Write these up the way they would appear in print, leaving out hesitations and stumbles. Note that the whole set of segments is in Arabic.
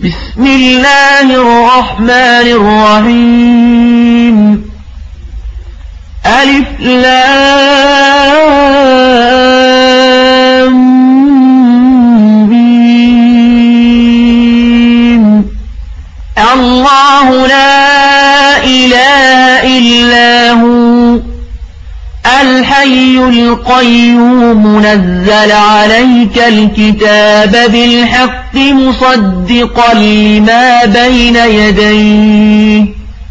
بسم الله الرحمن الرحيم ألف لام ميم الله لا إله إلا هو الحي القيوم نزل عليك الكتاب بالحق مصدقا لما بين يديه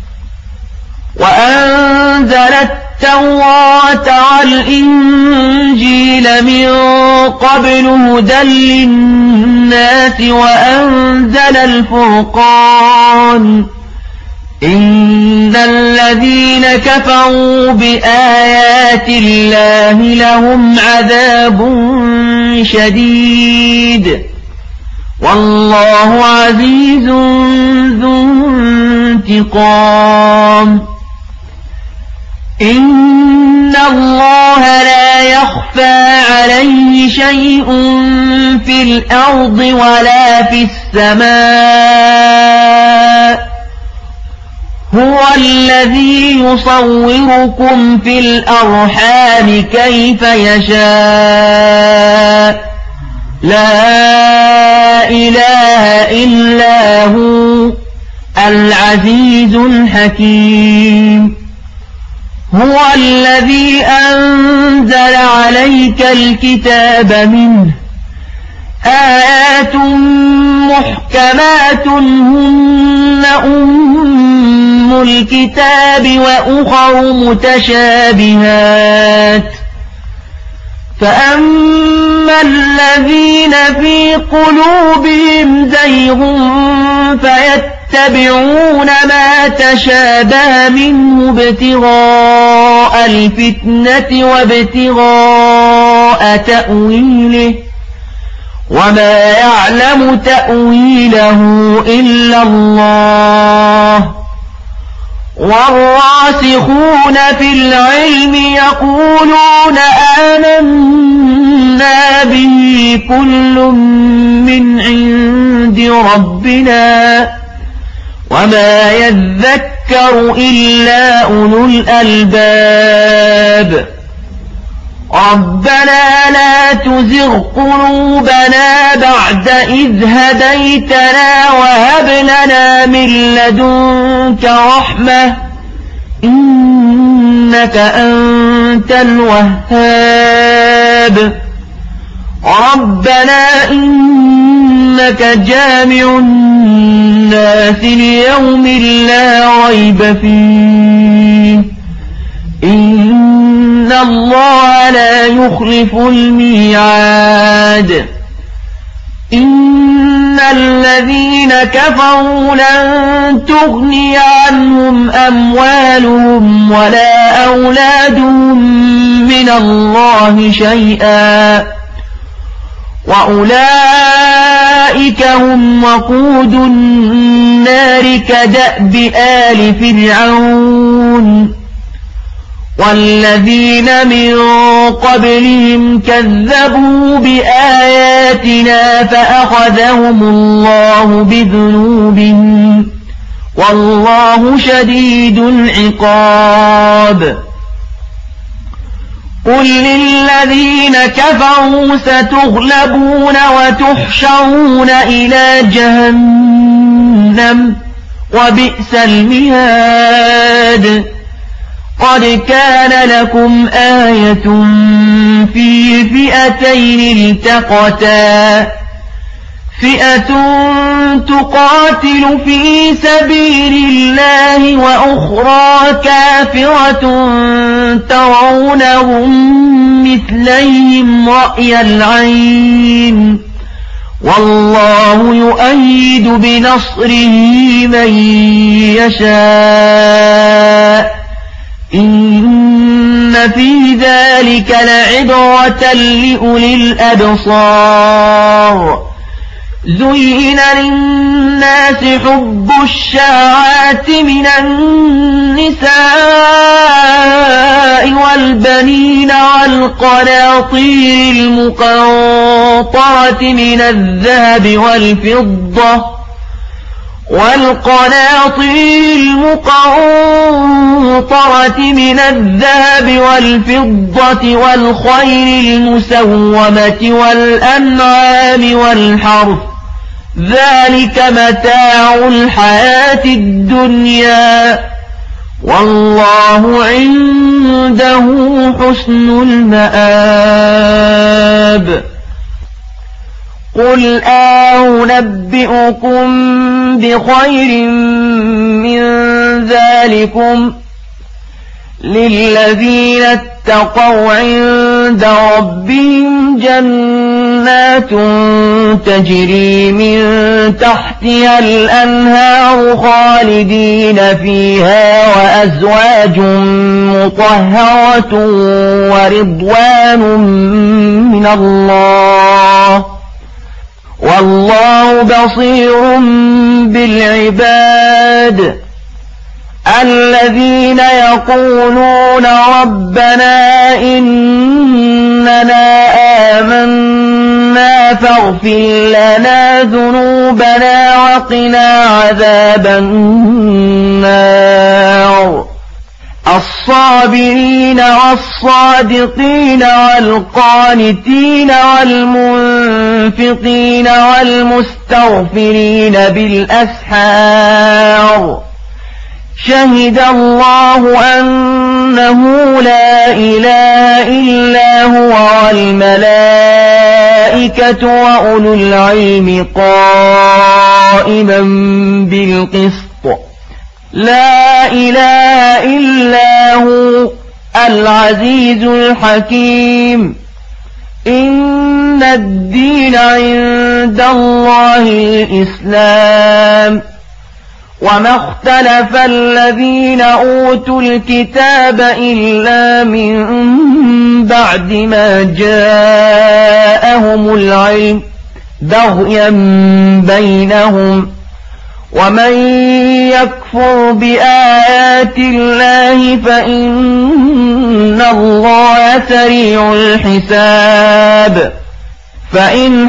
وأنزل التوراة والإنجيل من قبل هدى للناس وأنزل الفرقان إن الذين كفروا بآيات الله لهم عذاب شديد والله عزيز ذو انتقام إن الله لا يخفى عليه شيء في الأرض ولا في السماء هو الذي يصوركم في الأرحام كيف يشاء لا إله إلا هو العزيز الحكيم هو الذي أنزل عليك الكتاب منه آيات محكمات هن أم الكتاب وأخر متشابهات فأما الذين في قلوبهم زيغ فيتبعون ما تشابه منه ابتغاء الفتنة وابتغاء تأويله وما يعلم تأويله إلا الله والراسخون في العلم يقولون آمنا به كل من عند ربنا وما يذكر إلا أولو الألباب ربنا لا تزغ قلوبنا بعد إذ هديتنا وهب لنا من لدنك رحمة إنك أنت الوهاب ربنا إنك جامع الناس ليوم لا ريب فيه إن الله لا يخلف الميعاد إن الذين كفروا لن تغني عنهم أموالهم ولا أولادهم من الله شيئا وأولئك هم وقود النار كدأب آل فرعون والذين من قبلهم كذبوا بآياتنا فأخذهم الله بذنوبهم والله شديد العقاب قل للذين كفروا ستغلبون وتحشرون إلى جهنم وبئس المهاد قد كان لكم آية في فئتين التقتا فئة تقاتل في سبيل الله وأخرى كافرة ترونهم مثليهم رأي العين والله يؤيد بنصره من يشاء إن في ذلك لعبرة لأولي الأبصار زين للناس حب الشهوات من النساء والبنين والقناطير المقنطرة من الذهب والفضة والقناطير المقنطرة من الذهب والفضة والخيل المسومة والأنعام والحرث ذلك متاع الحياة الدنيا والله عنده حسن المآب قل أنبئكم بخير من ذلكم للذين اتقوا عند ربهم جنات تجري من تحتها الأنهار خالدين فيها وأزواج مطهرة ورضوان من الله والله بصير بالعباد الذين يقولون ربنا إننا آمنا فاغفر لنا ذنوبنا وقنا عذاب النار الصابرين والصادقين والقانتين والمنفقين والمستغفرين بالأسحار شهد الله أنه لا إله إلا هو والملائكة وأولو العلم قائما بالقسط لا إله إلا هو العزيز الحكيم إن الدين عند الله الإسلام وما اختلف الذين أوتوا الكتاب إلا من بعد ما جاءهم العلم بغيا بينهم ومن يكفر بآيات الله فإن الله سريع الحساب فإن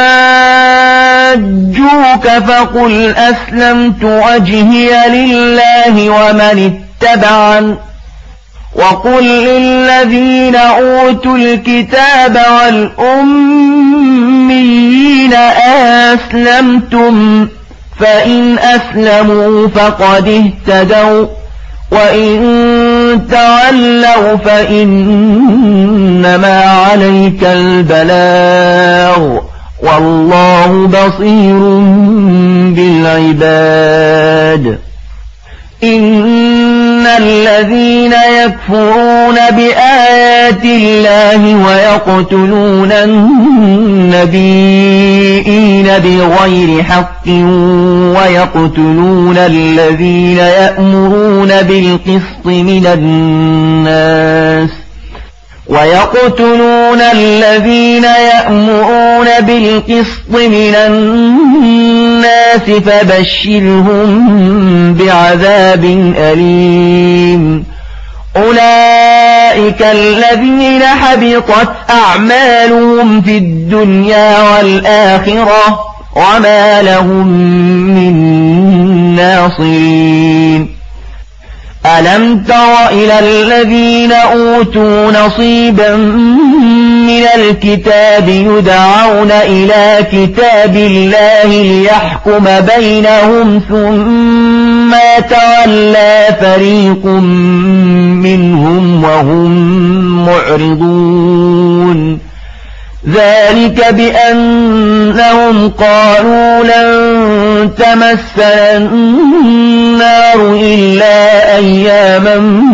حاجوك فقل أسلمت وجهي لله ومن اتبعن وقل للذين أوتوا الكتاب والأميين أسلمتم فإن أسلموا فقد اهتدوا وإن تولوا فإنما عليك البلاغ والله بصير بالعباد إن الذين يكفرون بآيات الله ويقتلون النبيين بغير حق ويقتلون الذين يأمرون بالقسط من الناس فبشرهم بعذاب أليم أولئك الذين حبطت أعمالهم في الدنيا والآخرة وما لهم من ناصرين ألم تر إلى الذين أوتوا نصيبا من الكتاب يدعون إلى كتاب الله ليحكم بينهم ثم تولى فريق منهم وهم معرضون ذلك بأنهم قالوا لن تمسنا النار إلا أياما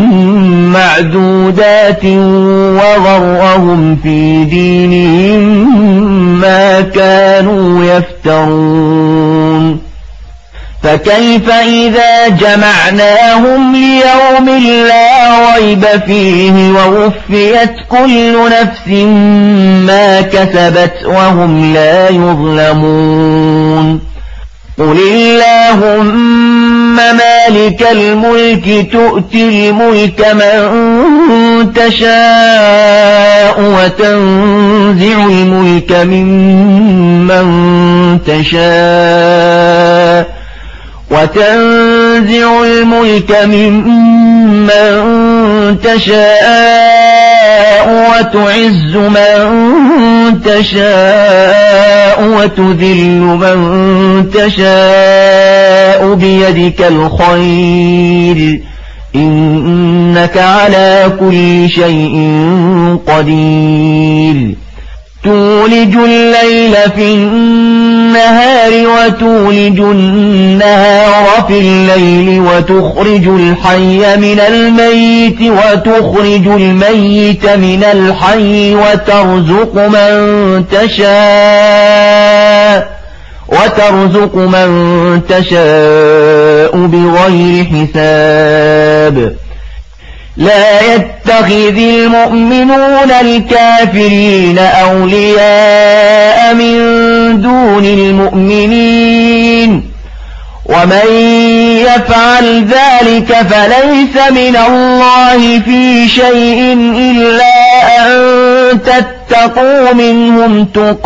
معدودات وغرهم في دينهم ما كانوا يفترون فكيف إذا جمعناهم ليوم لا ريب فيه ووفيت كل نفس ما كسبت وهم لا يظلمون قل اللهم مالك الملك تؤتي الملك من تشاء وتنزع الملك ممن تشاء وتنزع الملك ممن تشاء وتعز من تشاء وتذل من تشاء بيدك الخير إنك على كل شيء قدير تولج الليل في النهار وتولج النهار في الليل وتخرج الحي من الميت وتخرج الميت من الحي وترزق من تشاء بغير حساب لا يتخذ المؤمنون الكافرين أولياء من دون المؤمنين ومن يفعل ذلك فليس من الله في شيء إلا أن تتقوا منهم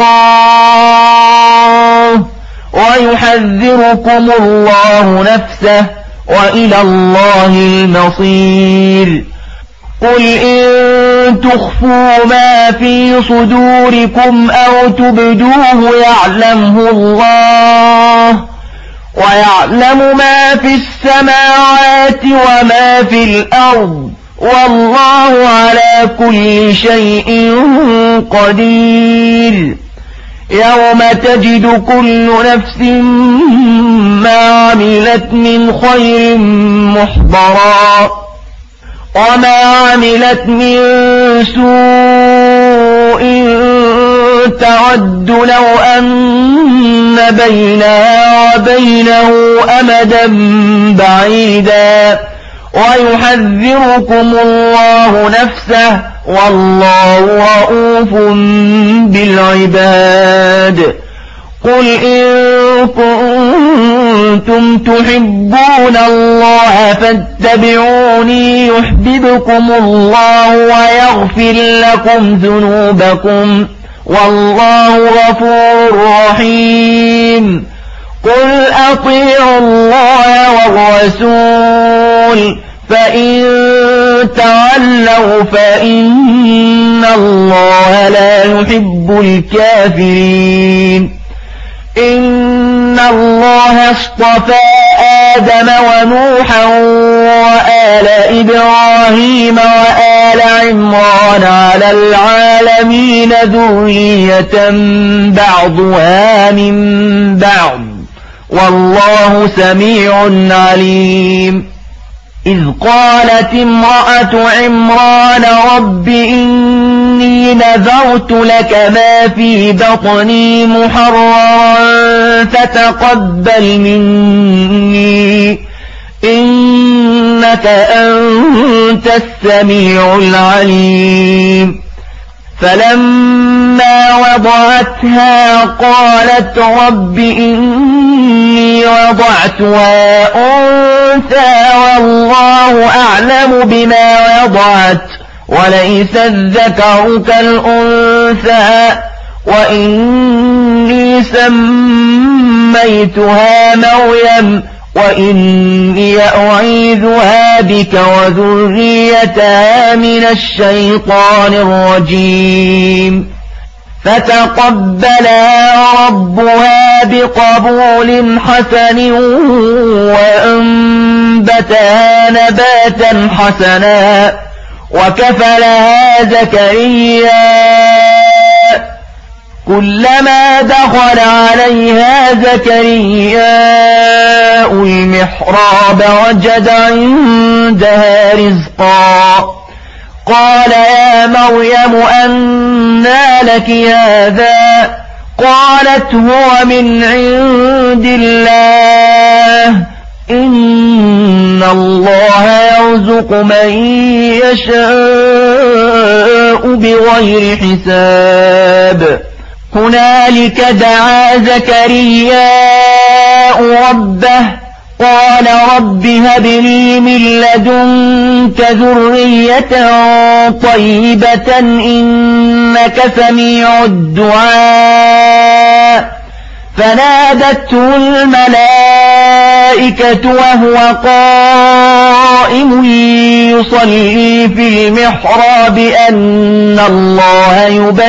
تقاه ويحذركم الله نفسه وإلى الله المصير قل إن تخفوا ما في صدوركم أو تبدوه يعلمه الله ويعلم ما في السماوات وما في الأرض والله على كل شيء قدير يوم تجد كل نفس ما عملت من خير محضرا وما عملت من سوء تود لو أن بينها وبينه أمدا بعيدا ويحذركم الله نفسه والله رؤوف بالعباد قل إن كنتم تحبون الله فاتبعوني يحببكم الله ويغفر لكم ذنوبكم والله غفور رحيم قل أطيعوا الله والرسول فإن تولوا فإن الله لا يحب الكافرين إن الله اصطفى آدم ونوحا وآل إبراهيم وآل عمران على العالمين ذرية بعضها من بعض والله سميع عليم إذ قالت امرأة عمران رب إني نذرت لك ما في بطني محررا فتقبل مني إنك أنت السميع العليم فلما وضعتها قالت رب إني وضعتها أنثى والله أعلم بما وضعت وليس الذكر كالأنثى وإني سميتها مريم وإني أعيذها بك وذريتها من الشيطان الرجيم فتقبلها ربها بقبول حسن وأنبتها نباتا حسنا وكفلها زكريا كلما دخل عليها زكريا المحراب وجد عندها رزقا قال يا مريم أنى لك هذا قالت هو من عند الله إن الله يرزق من يشاء بغير حساب هنالك دعا زكرياء ربه قال رب هب لي من لدنك ذرية طيبة إنك سميع الدعاء فنادته الملائكة الملائكة وهو قائم يصلي في المحراب أن الله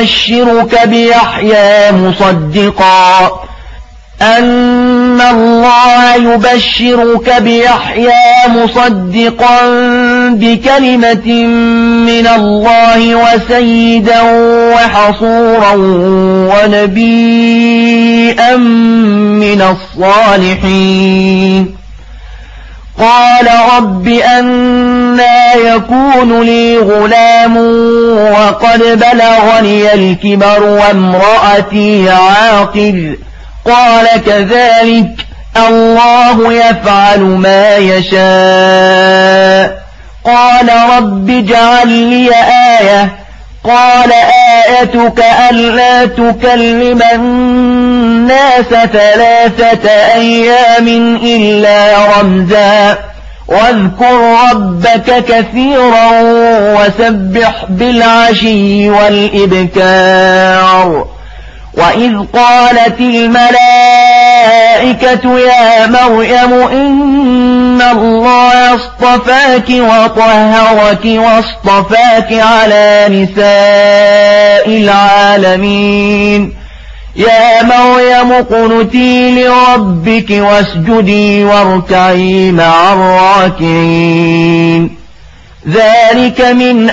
يبشرك بيحيى مصدقا بكلمة من الله وسيدا وحصورا ونبيا من الصالحين. قال رب أنى يكون لي غلام وقد بلغني الكبر وامرأتي عاقر. قال كذلك الله يفعل ما يشاء. قال رب اجعل لي آية. قال آيتك ألا تكلم الناس 3 أيام إلا رمزا واذكر ربك كثيرا وسبح بالعشي والإبكار. وإذ قالت الملائكة يا مريم إن الله اصطفاك وطهرك واصطفاك على نساء العالمين. يا مريم اقنتي لربك واسجدي واركعي مع الراكعين. ذلك من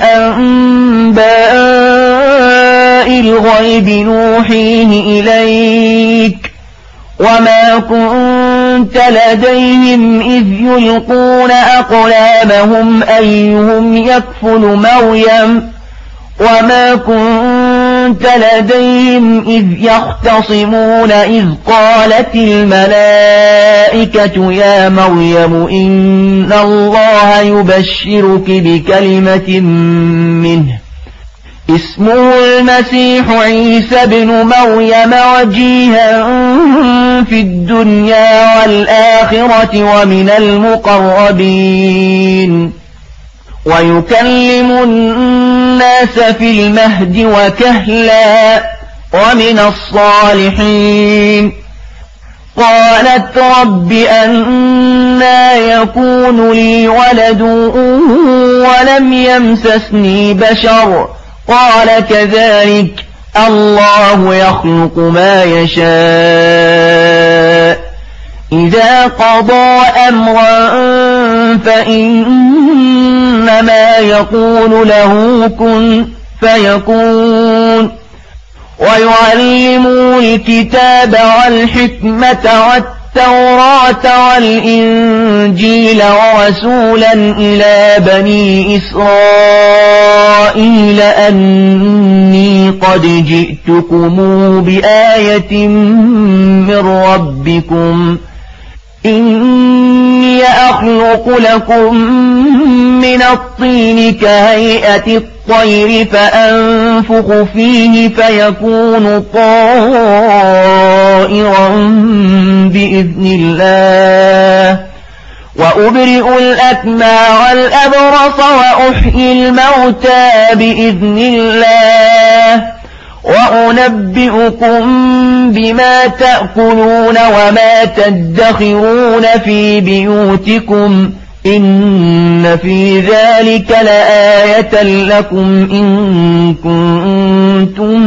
أنباء الغيب نوحيه إليك وما كنت لديهم إذ يلقون أقلامهم أيهم يكفل مريم وما كنت لديهم إذ يختصمون إذ قالت الملائكة يا مريم إن الله يبشرك بكلمة منه اسمه المسيح عيسى بن مريم وجيها في الدنيا والآخرة ومن المقربين ويكلم الناس في المهد وكهلا ومن الصالحين. قالت رب أنى يكون لي ولد ولم يمسسني بشر. قال كذلك الله يخلق ما يشاء إذا قضى أمرا فإنما يقول له كن فيكون. ويعلمه الكتاب والحكمة والتوراة والإنجيل ورسولا إلى بني إسرائيل أني قد جئتكم بآية من ربكم إني أخلق لكم من الطين كهيئة الطير فأنفخ فيه فيكون طائرا بإذن الله وأبرئ الأكمى والأبرص وأحيي الموتى بإذن الله وأنبئكم بما تأكلون وما تدخرون في بيوتكم إن في ذلك لآية لكم إن كنتم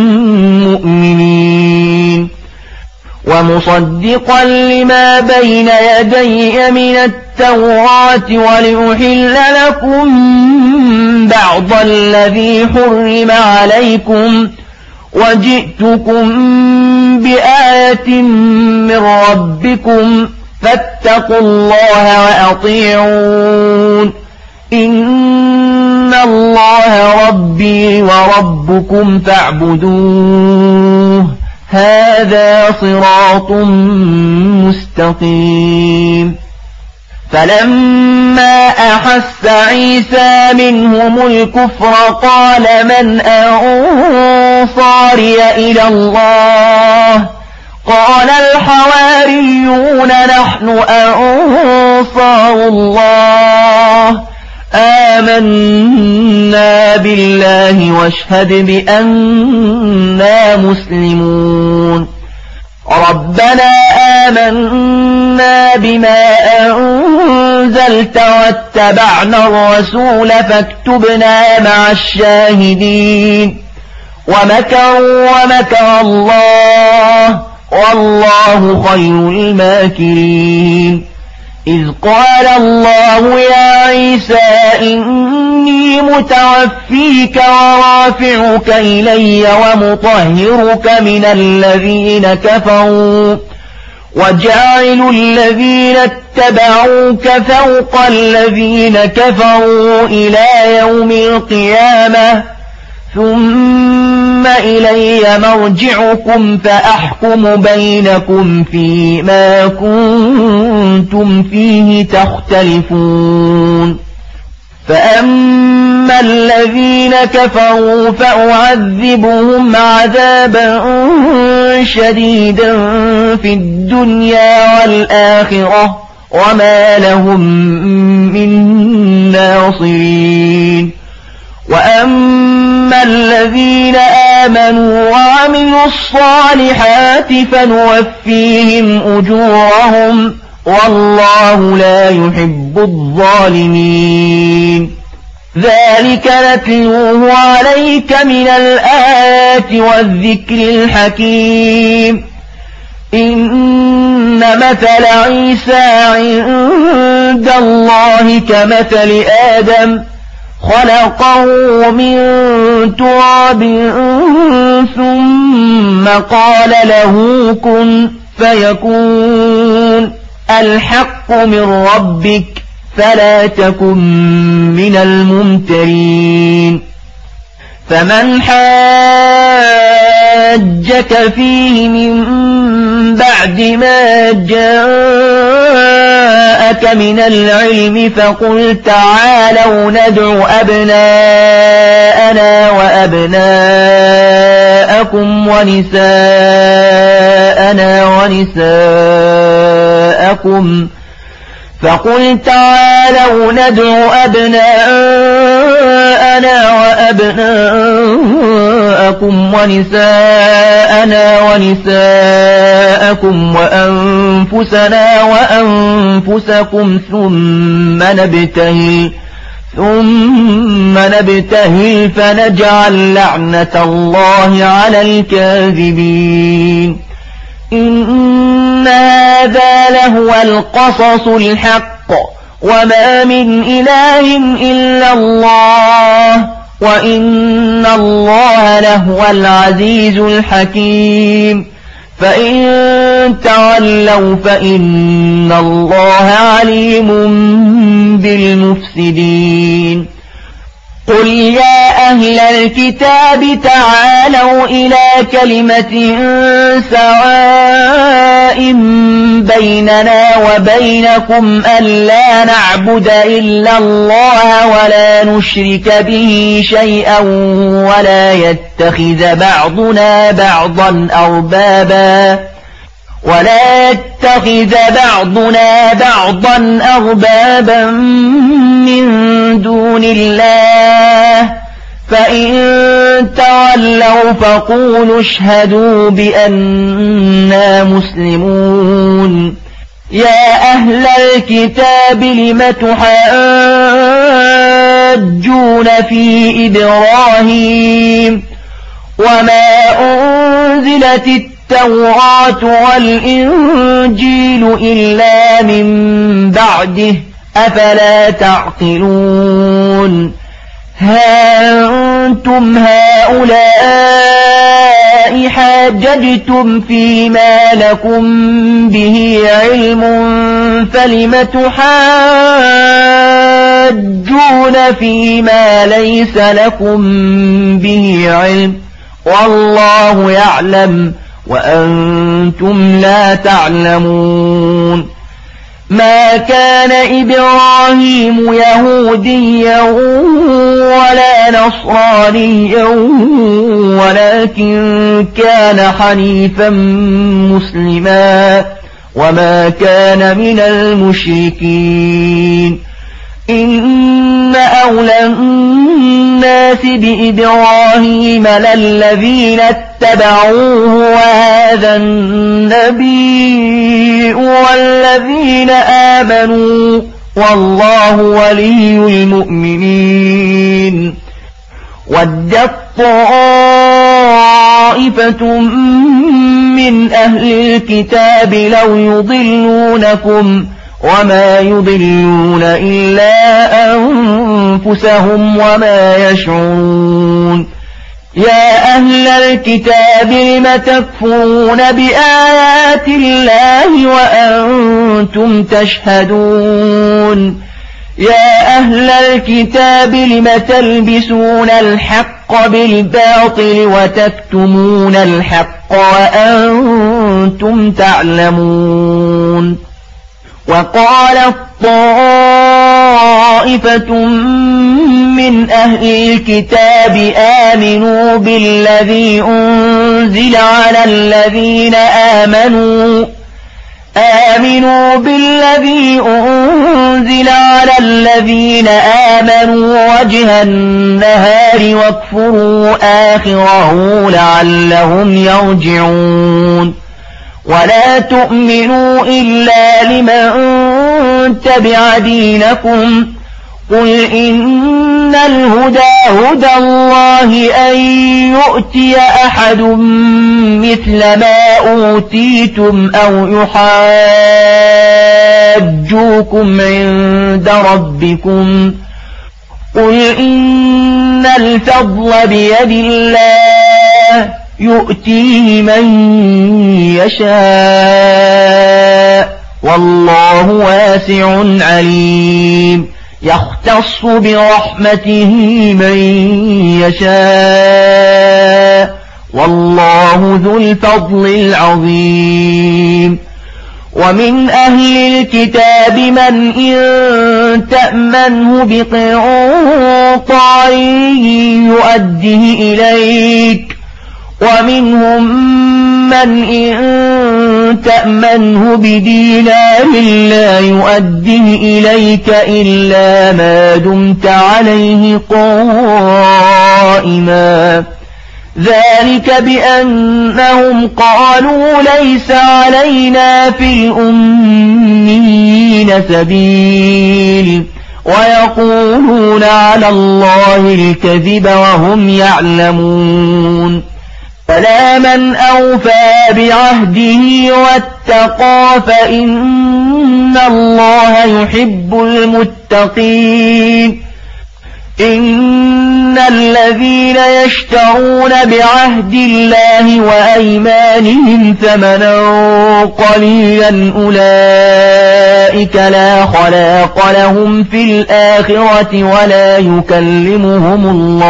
مؤمنين. ومصدقا لما بين يدي من التوراة ولأحل لكم بعض الذي حرم عليكم وجئتكم بآية من ربكم فاتقوا الله وأطيعون إن الله ربي وربكم فاعبدوه هذا صراط مستقيم. فلما أحس عيسى منهم الكفر قال من أنصاري إلى الله قال الحواريون نحن أنصار الله آمنا بالله واشهد بأننا مسلمون. ربنا آمنا بما أنزلت واتبعنا الرسول فاكتبنا مع الشاهدين ومكروا ومكر الله والله خير الماكرين إذ قال الله يا عيسى إني متوفيك ورافعك إلي ومطهرك من الذين كفروا وجاعل الذين اتبعوك فوق الذين كفروا إلى يوم القيامة ثم إلي مرجعكم فأحكم بينكم فيما كنتم فيه تختلفون فأما الذين كفروا فأعذبهم عذابا شديدا في الدنيا والآخرة وما لهم من ناصرين وأما الذين آمنوا وعملوا الصالحات فنوفيهم أجورهم والله لا يحب الظالمين ذلك نتلوه عليك من الآيات والذكر الحكيم إن مثل عيسى عند الله كمثل آدم خلقه من تراب ثم قال له كن فيكون الحق من ربك فلا تكن من الممترين فمن حاجك فيه من بعد ما جاءك من العلم فقل تعالوا ندع أبناءنا وأبناءكم ونساءكم فقل تعالوا ندع أبناءنا وأبناءكم ونساءكم وأنفسنا وأنفسكم ثم نبتهل فنجعل لعنة الله على الكاذبين إن هذا لهو القصص الحق وما من إله إلا الله وإن الله لهو العزيز الحكيم فإن تولوا فإن الله عليم بالمفسدين قل يا أهل الكتاب تعالوا إلى كلمة سواء بيننا وبينكم ألا نعبد إلا الله ولا نشرك به شيئا ولا يتخذ بعضنا بعضا أربابا من دون الله فإن تولوا فقولوا اشهدوا بأننا مسلمون يا أهل الكتاب لم تحاجون في إبراهيم وما أنزلت التوراة والإنجيل إلا من بعده أفلا تعقلون ها أنتم هؤلاء حاججتم فيما لكم به علم فلم تحاجون فيما ليس لكم به علم والله يعلم وأنتم لا تعلمون ما كان إبراهيم يهوديا ولا نصرانيا ولكن كان حنيفا مسلما وما كان من المشركين إن أولى الناس بإبراهيم للذين اتبعوه وهذا النبي والذين آمنوا والله ولي المؤمنين. ودت طائفة من أهل الكتاب لو يضلونكم وما يضلون إلا أنفسهم وما يشعرون. يا أهل الكتاب لم تكفرون بآيات الله وأنتم تشهدون. يا أهل الكتاب لم تلبسون الحق بالباطل وتكتمون الحق وأنتم تعلمون. وقالت طائفة من أهل الكتاب آمنوا بالذي أنزل على الذين آمنوا وجه النهار واكفروا آخره لعلهم يرجعون. ولا تؤمنوا إلا لمن تبع دينكم. قل إن الهدى هدى الله أن يؤتي أحد مثل ما أوتيتم أو يحاجوكم عند ربكم. قل إن الفضل بيد الله يؤتيه من يشاء والله واسع عليم. يختص برحمته من يشاء والله ذو الفضل العظيم. ومن أهل الكتاب من إن تأمنه بقنطار يؤده إليك ومنهم من إن تأمنه بدينار لا يؤده إليك إلا ما دمت عليه قائما. ذلك بأنهم قالوا ليس علينا في الأميين سبيل ويقولون على الله الكذب وهم يعلمون. فلا من أوفى بعهده واتقى فإن الله يحب المتقين. إن الذين يشترون بعهد الله وأيمانهم ثمنا قليلا أولئك لا خلاق لهم في الآخرة ولا يكلمهم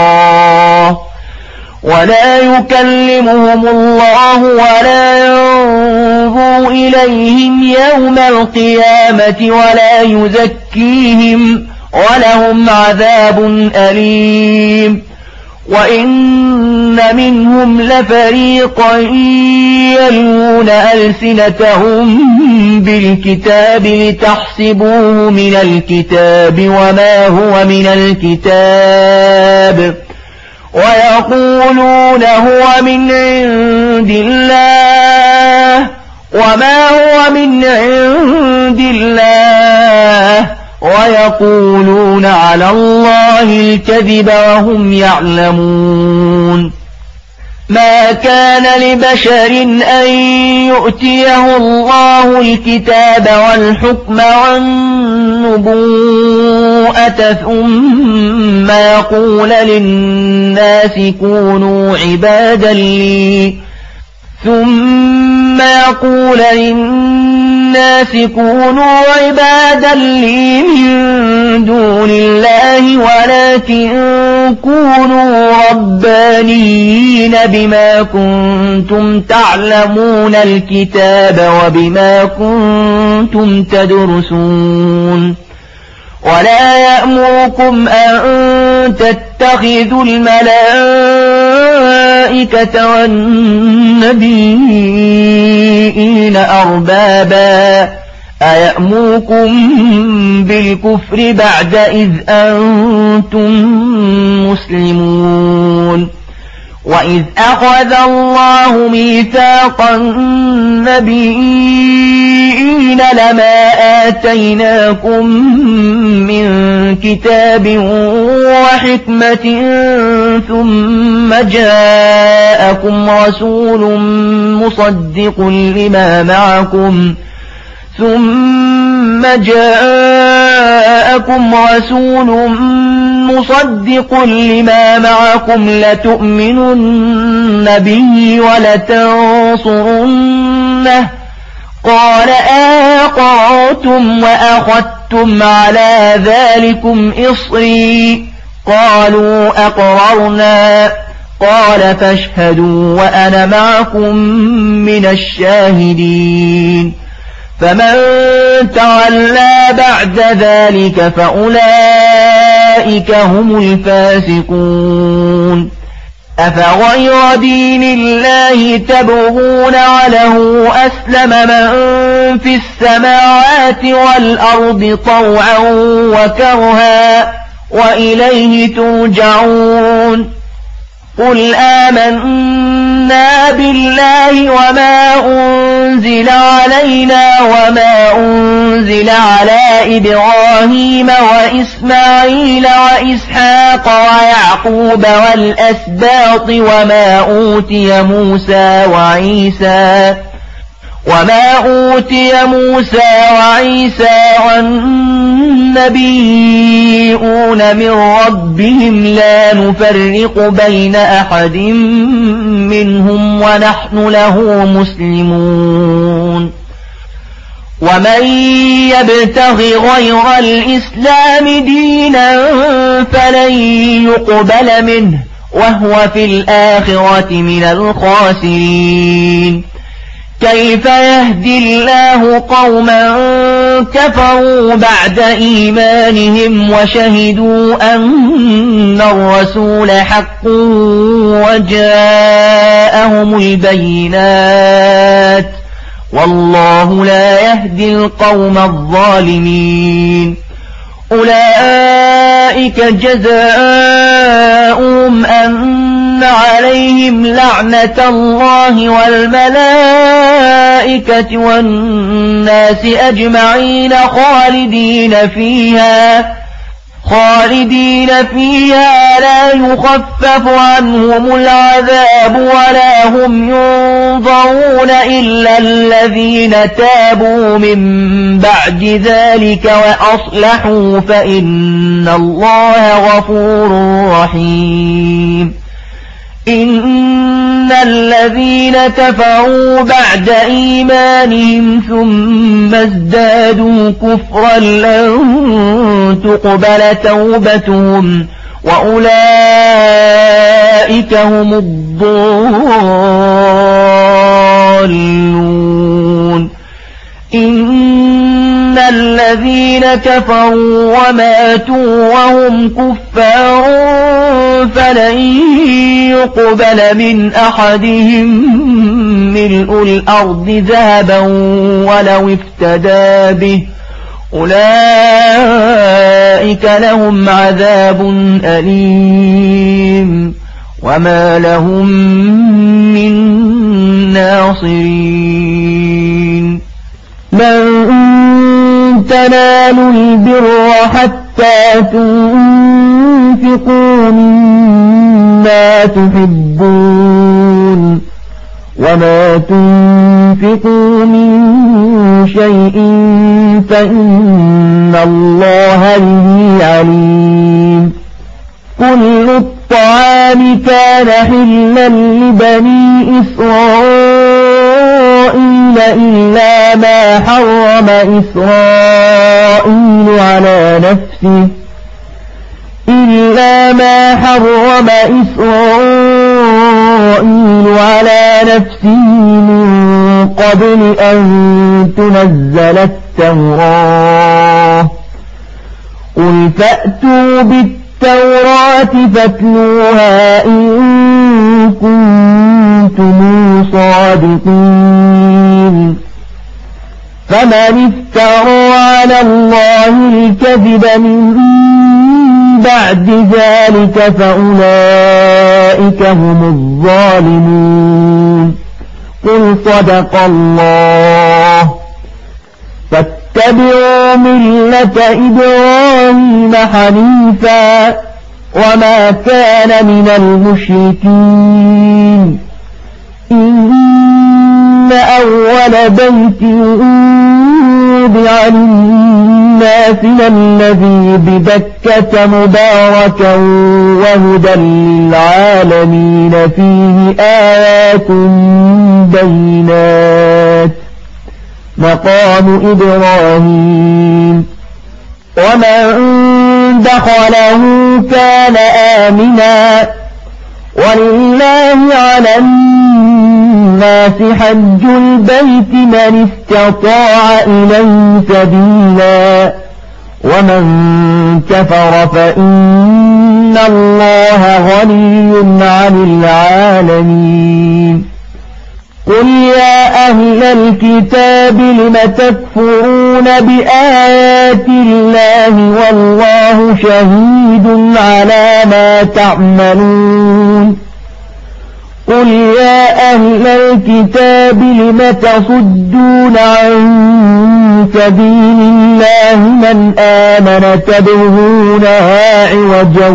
الله ولا ينظر إليهم يوم القيامة ولا يزكيهم ولهم عذاب أليم. وإن منهم لفريقا يلوون ألسنتهم بالكتاب لتحسبوه من الكتاب وما هو من الكتاب ويقولون هو من عند الله وما هو من عند الله ويقولون على الله الكذب وهم يعلمون. ما كان لبشر أن يؤتيه الله الكتاب والحكم والنبوءة ثم يقول للناس كونوا عبادا لي من دون الله ولكن كونوا ربانيين بما كنتم تعلمون الكتاب وبما كنتم تدرسون. ولا يأمركم أن تتخذوا الملائكة والنبيين أيأمركم بالكفر بعد إذ أنتم مسلمون وإذ أخذ الله ميثاق النبيين لما آتيناكم من كتاب وحكمة ثم جاءكم رسول مصدق لما معكم لتؤمنن به ولتنصرنه قال أقررتم وأخذتم على ذلكم إصري قالوا أقررنا قال فاشهدوا وأنا معكم من الشاهدين فمن تولى بعد ذلك فأولئك هم الفاسقون أفغير دين الله تبغون وله أسلم من في السماوات والأرض طوعا وكرها وإليه ترجعون قل آمنا بالله وما أنزل علينا وما أنزل على إبراهيم وإسماعيل وإسحاق ويعقوب والأسباط وما أوتي موسى وعيسى والنبيون من ربهم لا نفرق بين أحد منهم ونحن له مسلمون ومن يبتغ غير الإسلام دينا فلن يقبل منه وهو في الآخرة من الخاسرين كيف يهدي الله قوما كفروا بعد إيمانهم وشهدوا أن الرسول حق وجاءهم البينات والله لا يهدي القوم الظالمين أولئك جزاؤهم أن عليهم لعنة الله والملائكة والناس أجمعين خالدين فيها لا يخفف عنهم العذاب ولا هم ينظرون إلا الذين تابوا من بعد ذلك وأصلحوا فإن الله غفور رحيم إن الذين كفروا بعد إيمانهم ثم ازدادوا كفرا لن تقبل توبتهم وأولئك هم الضالون إن الذين كفروا وماتوا وهم كفار فلن يقبل من أحدهم ملء الأرض ذهبا ولو افتدى به أولئك لهم عذاب أليم وما لهم من ناصرين لن تنالوا البر حتى تنفقوا مما تحبون وما تنفقوا من شيء فإن الله به عليم كل الطعام كان حلا لبني إسرائيل إلا ما حرم إسرائيل على نفسه من قبل أن تنزل التوراة قل فأتوا بالتوراة فاتلوها إن كنتم صادقين فمن افترى على الله الكذب من بعد ذلك فأولئك هم الظالمون. قل صدق الله. فاتبعوا ملة إبراهيم حنيفا وما كان من المشركين. إن أول بيت وضع للناس الذي ببكة مباركا وهدى للعالمين فيه آيات بينات مقام إبراهيم ومن دخله كان آمنا ولله على الناس حج البيت من استطاع إليه سبيلا ومن كفر فإن الله غني عن العالمين. قل يا أهل الكتاب لم تكفرون بآيات الله والله شهيد على ما تعملون. قل يا أهل الكتاب لم تصدون عن سبيل الله من آمن تبغونها عوجا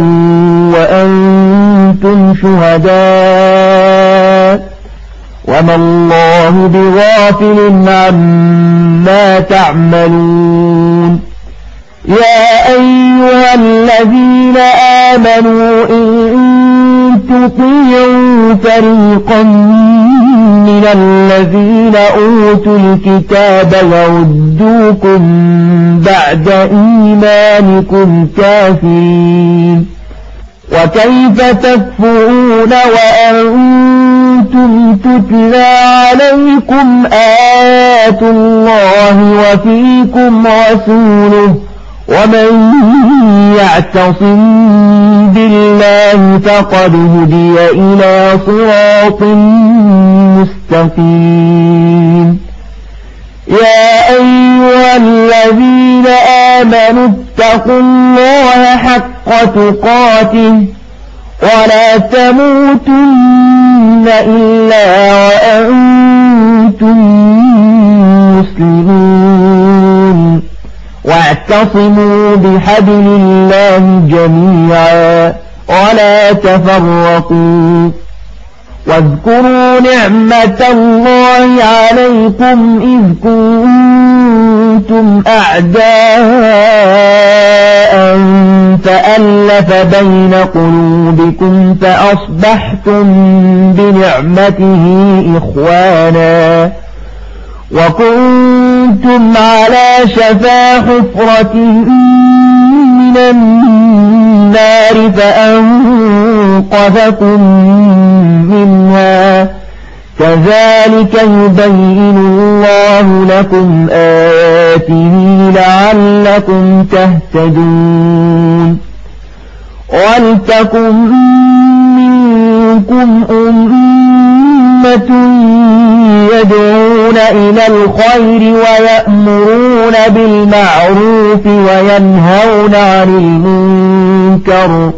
وأنتم شهداء وما الله بغافل عما تعملون. يا أيها الذين آمنوا إن تطيعوا فريقا من الذين أوتوا الكتاب يردوكم بعد إيمانكم كافرين وكيف تكفرون وأنتم تتلى عليكم آيات الله وفيكم رسوله ومن يعتصم بالله فقد هدي إلى صراط مستقيم. يا أيها الذين آمنوا اتقوا الله حق تقاته ولا تموتن إلا وأنتم مسلمون واعتصموا بحبل الله جميعا ولا تفرقوا. واذكروا نعمة الله عليكم إذ كنتم أعداء فألف بين قلوبكم فأصبحتم بنعمته إخوانا وكنتم على شفا حفرة من النار فأنقذكم منها كذلك يبين الله لكم آياته لعلكم تهتدون. ولتكن منكم أمة يدعون إلى الخير ويأمرون بالمعروف وينهون عن المنكر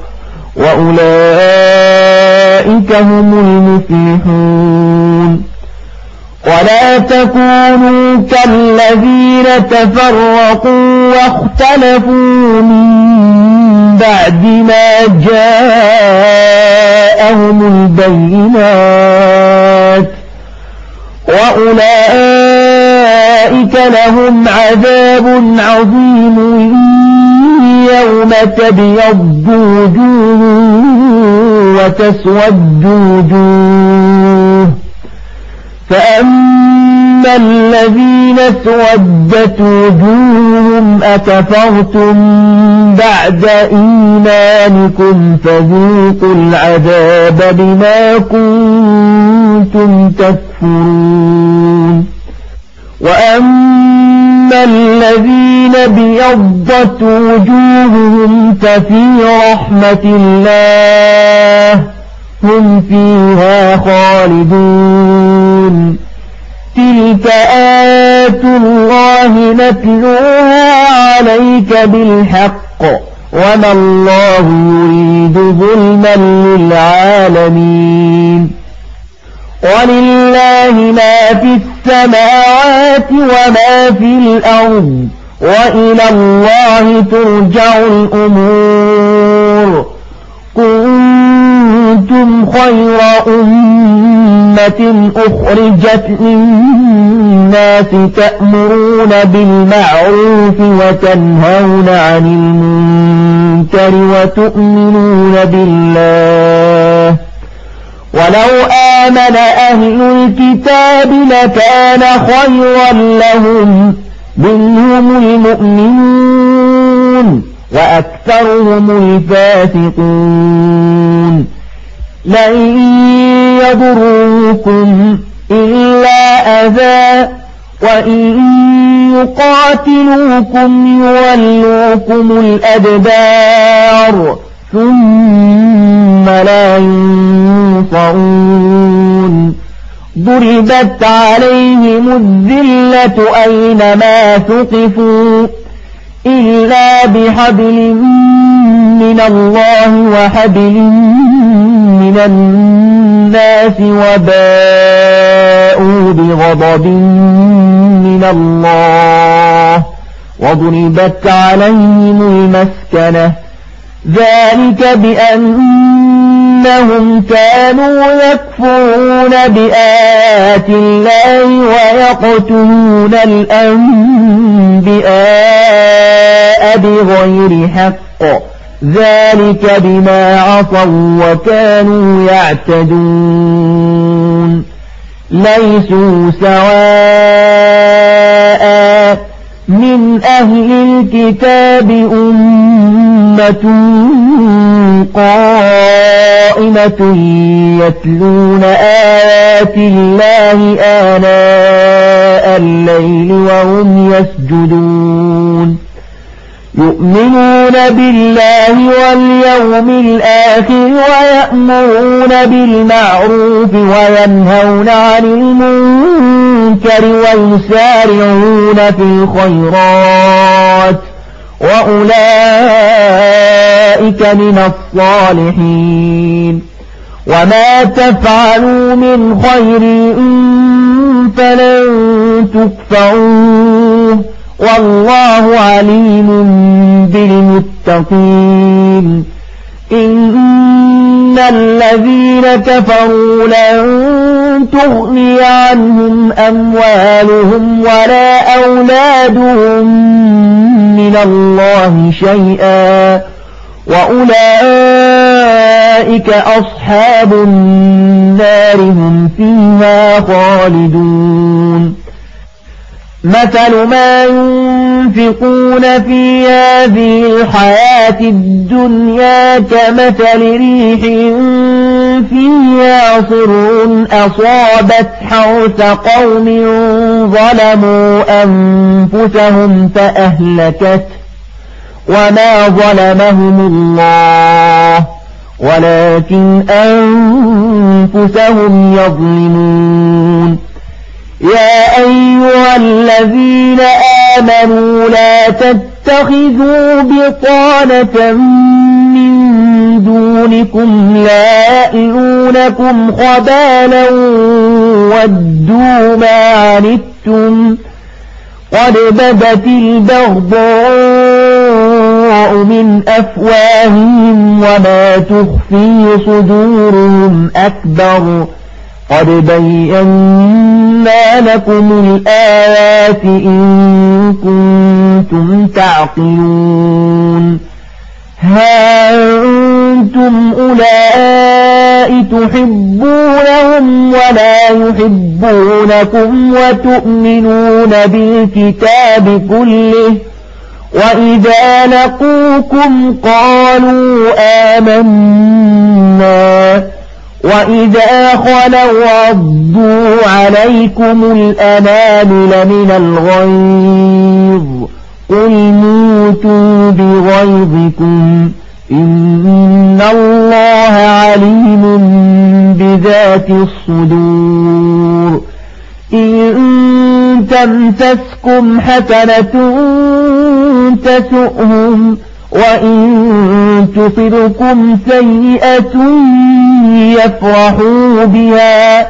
وأولئك هم المفلحون. ولا تكونوا كالذين تفرقوا واختلفوا من بعد ما جاءهم البينات وأولئك لهم عذاب عظيم يوم تبيض وجوه وتسود وجوه فأما الذين اسودت وجوههم أكفرتم بعد إيمانكم فذوقوا العذاب بما كنتم تكفرون. وأما الذين ابيضت وجوههم ففي رحمة الله هم فيها خالدون تلك آيات الله نتلوها عليك بالحق وما الله يريد ظلما للعالمين ولله ما في السماوات وما في الأرض وإلى الله ترجع الأمور كنتم خير أمة أخرجت للناس تأمرون بالمعروف وتنهون عن المنكر وتؤمنون بالله ولو آمن أهل الكتاب لكان خيرا لهم منهم المؤمنون وأكثرهم الفاسقون لن يضروكم إلا أذى وإن يقاتلوكم يولوكم الأدبار ثم لا ينصرون ضربت عليهم الذلة أينما ثقفوا إلا بحبل من الله وحبل من الناس وباءوا بغضب من الله وضربت عليهم المسكنة ذلك بأنهم كانوا يكفرون بآيات الله ويقتلون الأنبياء بغير حق ذلك بما عصوا وكانوا يعتدون ليسوا سواء من أهل الكتاب أمة قائمة يتلون آيات الله آناء الليل وهم يسجدون يؤمنون بالله واليوم الآخر ويأمرون بالمعروف وينهون عن المنكر ويسارعون في الخيرات وأولئك من الصالحين وما تفعلوا من خير فلن تكفروه والله عليم بالمتقين إن الذين كفروا لن تغني عنهم أموالهم ولا أولادهم من الله شيئا وأولئك أصحاب النار هم فيها خالدون مثل ما ينفقون في هذه الحياة الدنيا كمثل ريح فيها صر أصابت حرث قوم ظلموا أنفسهم فأهلكت وما ظلمهم الله ولكن أنفسهم يظلمون يا أيها الذين آمنوا لا تتخذوا بطانة من دونكم لا يألونكم خبالا ودوا ما عنتم قد بدت البغضاء من أفواههم وما تخفي صدورهم أكبر قد بينا لكم الآيات إن كنتم تعقلون ها أنتم أولئك تحبونهم ولا يحبونكم وتؤمنون بالكتاب كله وإذا لقوكم قالوا آمنا وإذا خلوا عضوا عليكم الأنامل من الغيظ قل موتوا بغيظكم إن الله عليم بذات الصدور تمسسكم حسنة تسؤهم وإن تصبكم سيئة يفرحوا بها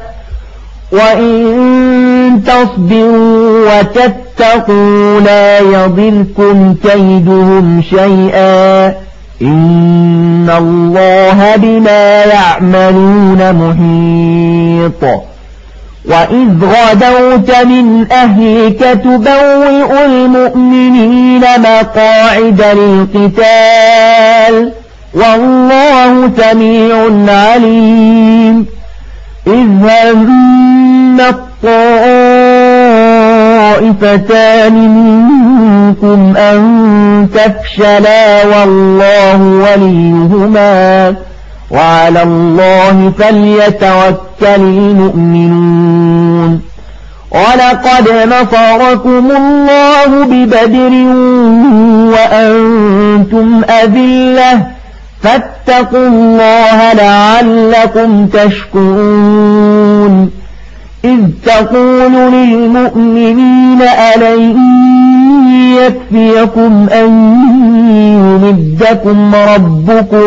وإن تصبروا وتتقوا لا يضركم كيدهم شيئا إن الله بما يعملون محيط. وإذ غدوت من أهلك تبوئ المؤمنين مقاعد للقتال والله سميع عليم. إذ هم الطائفتان منكم أن تفشلا والله وليهما وعلى الله فليتوكل المؤمنون. ولقد نصركم الله ببدر وأنتم أذلة فاتقوا الله لعلكم تشكرون. إذ تقول للمؤمنين ألن يكفيكم أن يمدكم ربكم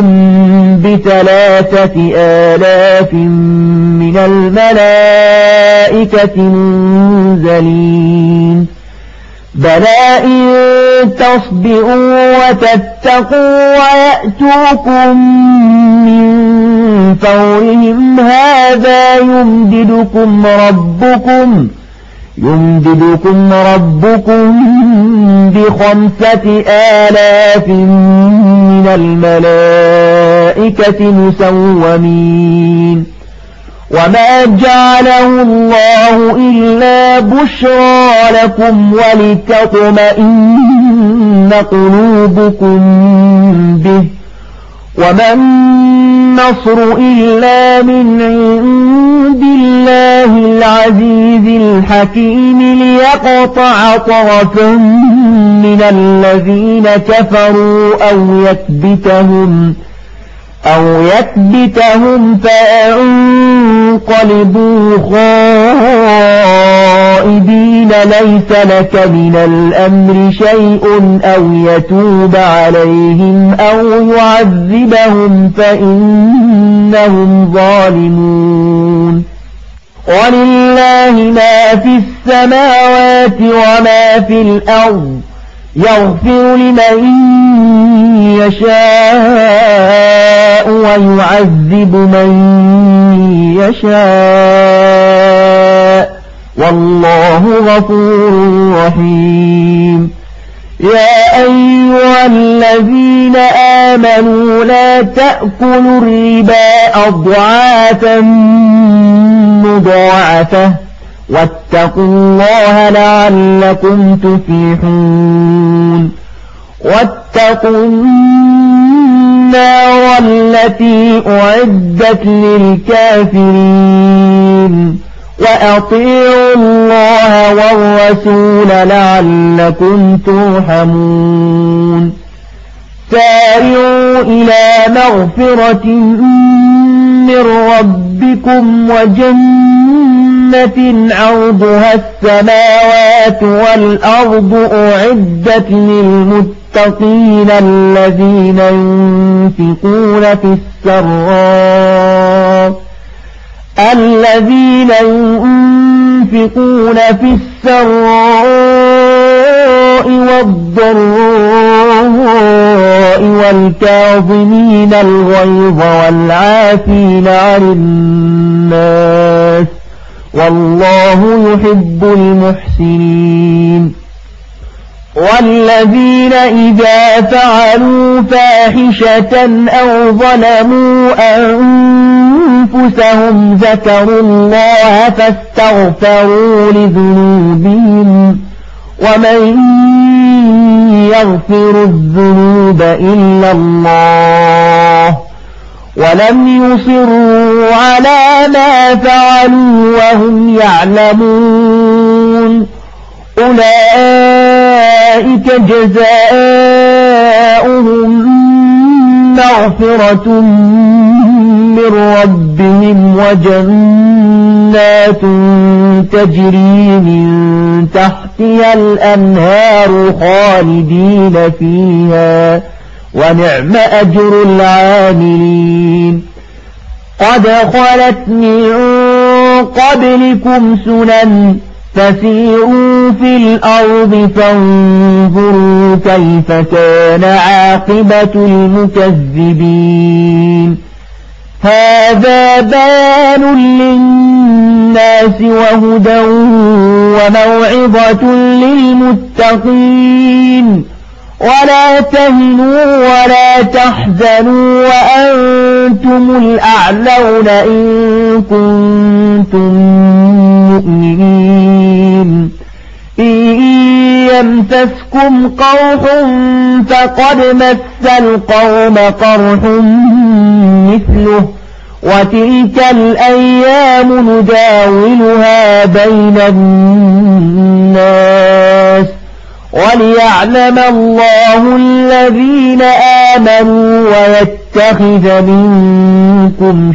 ب3,000 من الملائكة منزلين بلى إن تصبروا وتتقوا ويأتوكم من فورهم هذا يمددكم ربكم ب5,000 من الملائكة مسومين. وما جعله الله إلا بشرى لكم ولتطمئن قلوبكم به وما النصر إلا من عند الله العزيز الحكيم ليقطع طرفا من الذين كفروا أو يكبتهم فينقلبوا خائبين ليس لك من الأمر شيء أو يتوب عليهم أو يعذبهم فإنهم ظالمون. ولله ما في السماوات وما في الأرض يغفر لمن يشاء ويعذب من يشاء والله غفور رحيم. يا أيها الذين آمنوا لا تأكلوا الربا أضعافا مضاعفة واتقوا الله لعلكم تفلحون. واتقوا النار التي أعدت للكافرين وأطيعوا الله والرسول لعلكم ترحمون. سارعوا إلى مغفرة من ربكم وجنة عرضها السماوات والأرض أعدت للمتقين الذين ينفقون في السراء والضراء والكاظمين الغيظ والعافين عن الناس والله يحب المحسنين. والذين إذا فعلوا فاحشة أو ظلموا أنفسهم ذكروا الله فاستغفروا لذنوبهم ومن يغفر الذنوب إلا الله ولم يصروا على ما فعلوا وهم يعلمون. أولئك جزاؤهم مغفرة من من ربهم وجنات تجري من تحتها الأنهار خالدين فيها ونعم أجر العاملين قد خلت من قبلكم سنن فسيروا في الأرض فانظروا كيف كان عاقبة المكذبين هذا بيان للناس وهدى وموعظة للمتقين ولا تهنوا ولا تحزنوا وأنتم الأعلون إن كنتم مؤمنين إن يمسسكم قرح فقد مس القوم قرح مثله وتلك الأيام نداولها بين الناس وليعلم الله الذين آمنوا ويتخذ منكم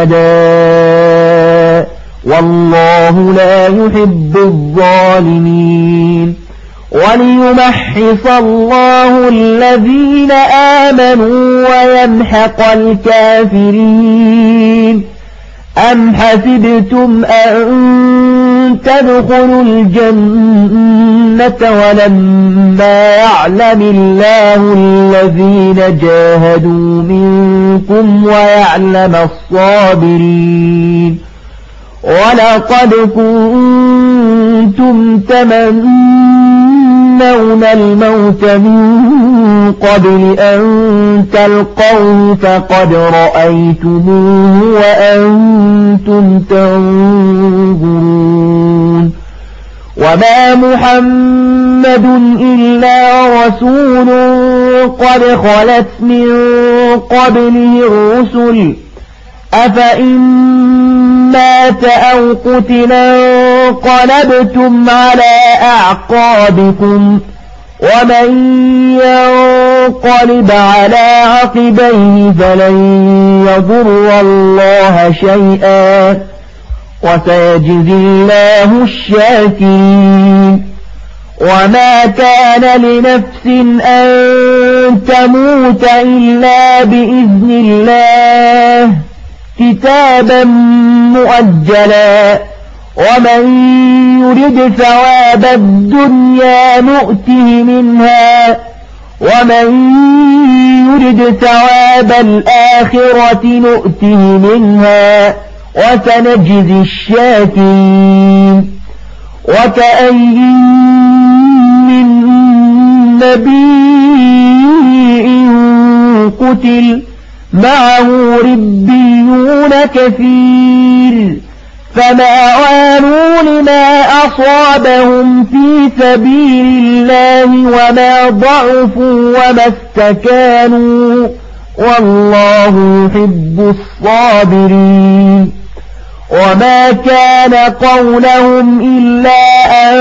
شهداء والله لا يحب الظالمين وليمحص الله الذين آمنوا ويمحق الكافرين أم حسبتم أن تدخلوا الجنة ولما يعلم الله الذين جاهدوا منكم ويعلم الصابرين ولقد كنتم تمنون الموت من قبل أن تلقوه فقد رأيتموه وأنتم تنظرون وما محمد إلا رسول قد خلت من قبله الرسل أفإن مات أو قتلا انقلبتم على أعقابكم ومن ينقلب على عقبيه فلن يضر الله شيئا وسيجزي الله الشاكرين وما كان لنفس أن تموت إلا بإذن الله كتابا مؤجلا ومن يرد ثواب الدنيا نؤته منها ومن يرد ثواب الآخرة نؤته منها وسنجزي الشاكرين وكأي من نبي قتل معه ربيون كثير فما وانوا لما أصابهم في سبيل الله وما ضعفوا وما استكانوا والله يحب الصابرين وما كان قولهم إلا أن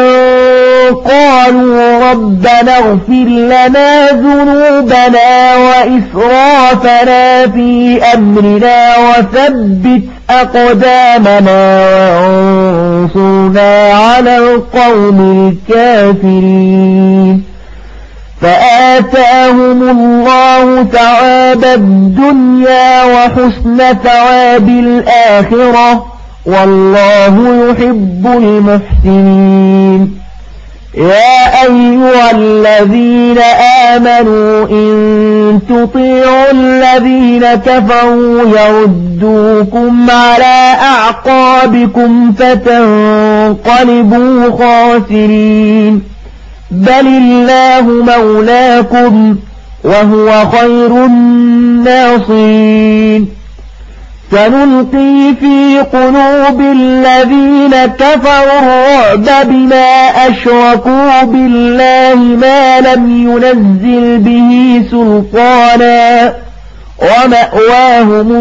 قالوا ربنا اغفر لنا ذنوبنا وإسرافنا في أمرنا وثبت أقدامنا وانصرنا على القوم الكافرين فآتاهم الله ثواب الدنيا وحسن ثواب الآخرة والله يحب المحسنين يا أيها الذين آمنوا إن تطيعوا الذين كفروا يردوكم على أعقابكم فتنقلبوا خاسرين بل الله مولاكم وهو خير الناصرين سنلقي في قلوب الذين كفروا الرعب بما أشركوا بالله ما لم ينزل به سلطانا ومأواهم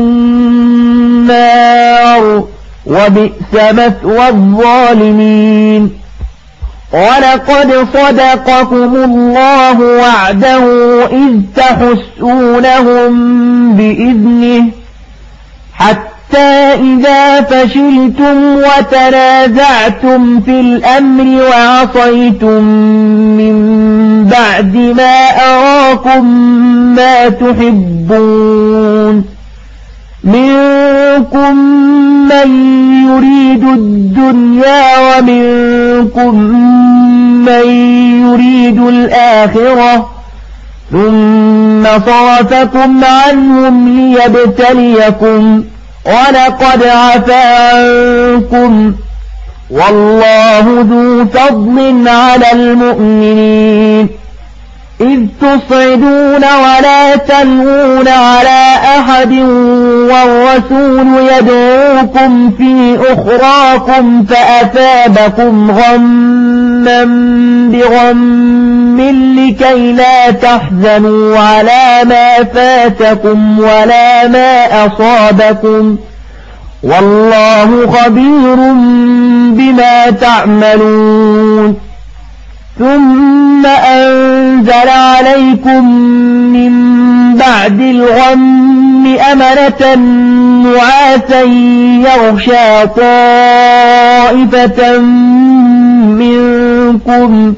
النار وبئس مثوى الظالمين ولقد صدقكم الله وعده إذ تحسونهم بإذنه حتى إذا فشلتم وتنازعتم في الأمر وعصيتم من بعد ما أراكم ما تحبون منكم من يريد الدنيا ومنكم من يريد الآخرة ثم صرفكم عنهم ليبتليكم ولقد عفا عنكم والله ذو فضل على المؤمنين إذ تصعدون ولا تلوون على أحد والرسول يدعوكم في أخراكم فأثابكم غما بغم لكي لا تحزنوا على ما فاتكم ولا ما أصابكم والله خبير بما تعملون ثم أنزل عليكم من بعد الغم أمنة نعاسا يغشى طائفة منكم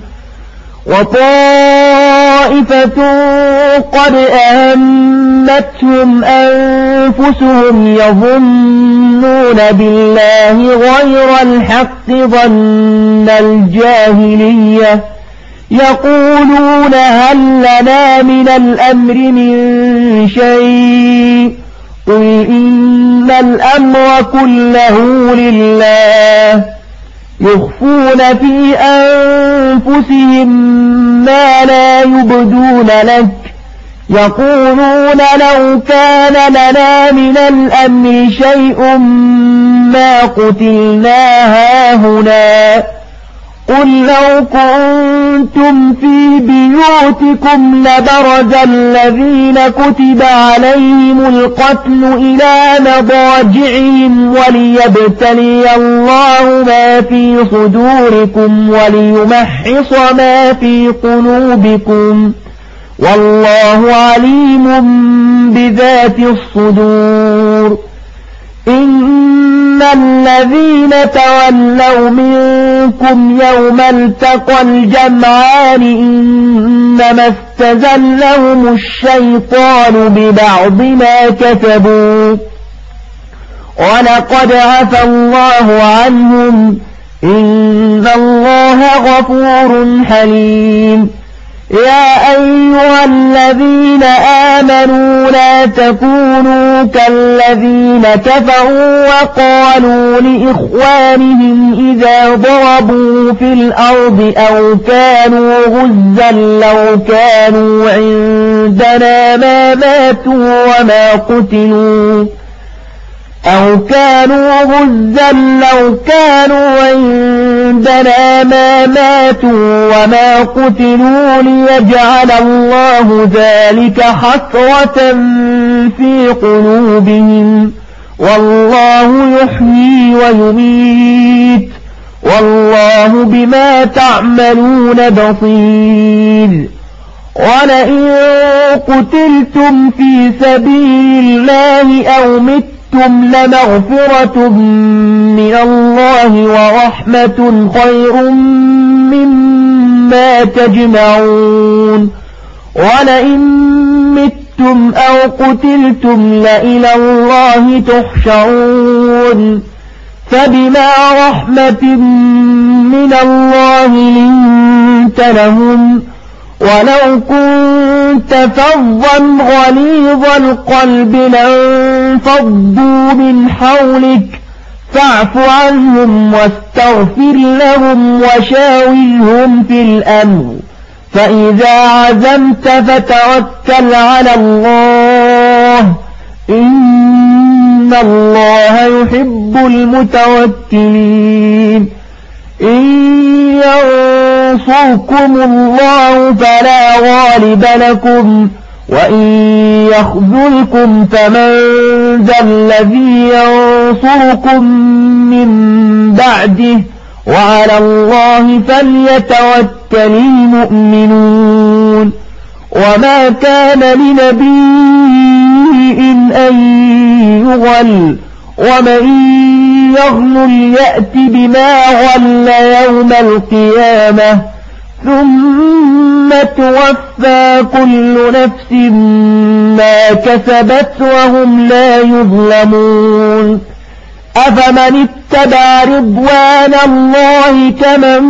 وطائفة قد أهمتهم أنفسهم يظنون بالله غير الحق ظن الجاهلية يقولون هل لنا من الأمر من شيء قل إن الأمر كله لله يخفون في أنفسهم ما لا يبدون لك يقولون لو كان لنا من الأمر شيء ما قتلنا هاهنا قل لو كنتم في بيوتكم لبرز الذين كتب عليهم القتل إلى مضاجعهم وليبتلي الله ما في صدوركم وليمحص ما في قلوبكم والله عليم بذات الصدور إن الذين تولوا منكم يوم التقى الجمعان إنما استزلهم الشيطان ببعض ما كسبوا ولقد عفا الله عنهم إن الله غفور حليم يا أيها الذين آمنوا لا تكونوا كالذين كفروا وقالوا لإخوانهم إذا ضربوا في الأرض أو كانوا غزا لو كانوا عندنا ما ماتوا وما قتلوا أو كانوا غزا لو كانوا عندنا ما ماتوا وما قتلوا ليجعل الله ذلك حسرة في قلوبهم والله يحيي ويميت والله بما تعملون بصير ولئن قتلتم في سبيل الله أو متم لمغفرة من الله ورحمة خير مما تجمعون ولئن متم أو قتلتم لإلى الله تحشرون فبما رحمة من الله لنت لهم ولو كنت فظا غليظ القلب لانفضوا من حولك فاعف عنهم واستغفر لهم وشاورهم في الأمر فإذا عزمت فتوكل على الله إن الله يحب المتوكلين إن ينصركم الله فلا غالب لكم وإن يخذلكم فمن ذا الذي ينصركم من بعده وعلى الله فليتوكل المؤمنون وما كان لنبي أن يغل ومن يغل يأت بما غل يوم القيامة ثم توفى كل نفس ما كسبت وهم لا يظلمون أفمن اتبع رضوان الله كمن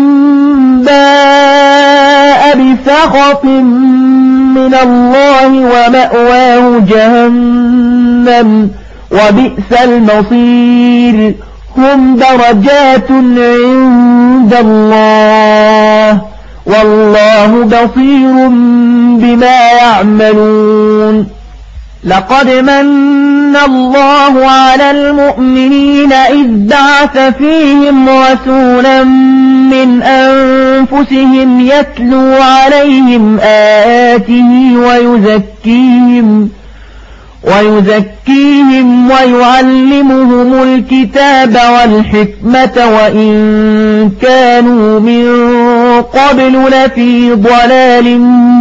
باء بسخط من الله ومأواه جهنم وبئس المصير هم درجات عند الله والله بصير بما يعملون لقد من الله على المؤمنين إذ بعث فيهم رسولا من أنفسهم يتلو عليهم آياته ويزكيهم ويعلمهم الكتاب والحكمة وإن كانوا من قبل لفي ضلال